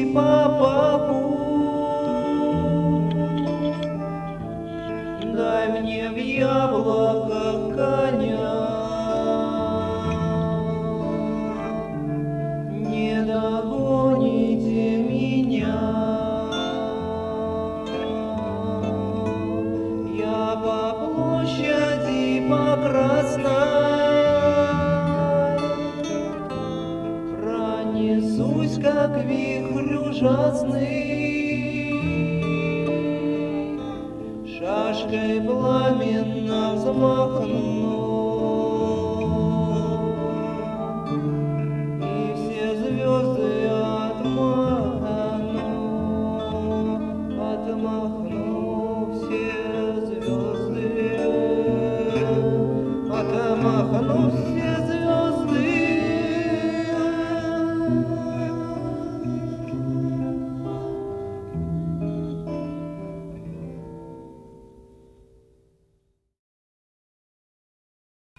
по боку. Дай мне в яблоках коня, не догоните меня. Я по площади по Красной пронесусь, как вихрь ужасный, шашкой пламенно взмахну.